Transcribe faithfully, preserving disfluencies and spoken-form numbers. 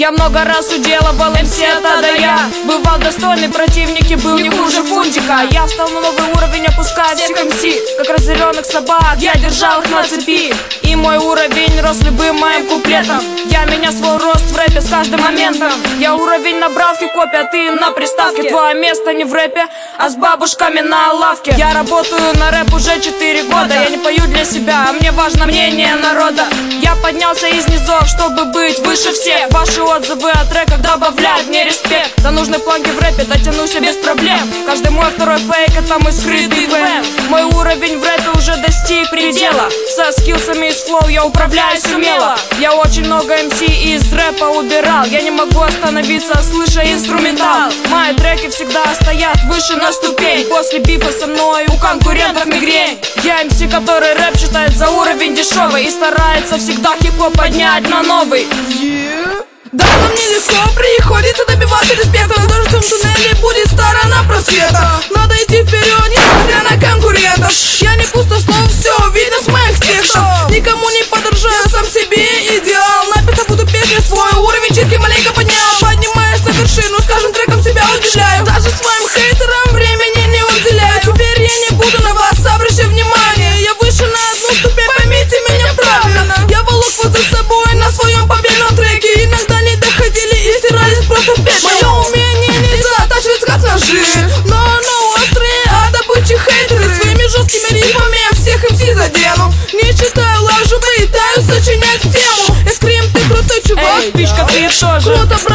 Я много раз уделывал эм си от А до Я. Бывал достойный противник и был не хуже Фунтика. Я встал на новый уровень, опуская всех эм си. Как разъяренных собак, я держал их на цепи. И мой уровень рос любым моим куплетом. Я меня свой рост в рэпе с каждым моментом. Я уровень набрал в хип-хопе, а ты на приставке. Твое место не в рэпе, а с бабушками на лавке. Я работаю на рэп уже четыре года. Я не пою для себя, а мне важно мнение народа. Я поднялся из низов, чтобы быть выше всех. Ваши отзывы о треках добавляют мне респект. До нужной планки в рэпе дотянусь без проблем. Каждый мой второй фейк — это мой скрытый вэм. Мой уровень в рэпе уже достиг предела. Со скиллсами из флоу я управляюсь умело. Я очень много эм си из рэпа убирал. Я не могу остановиться, слыша инструментал. Мои треки всегда стоят выше на ступень. После бифа со мной у конкурентов мигрень. Я эм си, который рэп считает за уровень дешевый и старается всегда хип-хоп поднять на новый. Yeah. Да, нам нелегко приходится добиваться респекта. Но даже в том туннеле будет сторона просвета. Надо идти вперед, несмотря на конкурентов. Я не пустослов, все видно с моих текстов. Никому не подражаю, сам себе идеал. Написав буду песню, свой уровень читки маленько поднял. Поднимаясь на вершину, скажем треком себя удивляю. Даже своим хейтерам времени не уделяю. Теперь я не буду на вас обращать внимание. Я выше на одну ступень, поймите меня правильно. Я волок вас за собой на своем победном треке. Иногда не доходили и стирались просто в петлю. Мое умение не затачивается как ножи, но оно острее, а добычи хейтеры своими жесткими рифмами я всех эм си задену. Не читаю лажу, пытаюсь сочинять тему. Эскрим, ты крутой чувак. Эй, спичка, ты тоже. Круто, брат.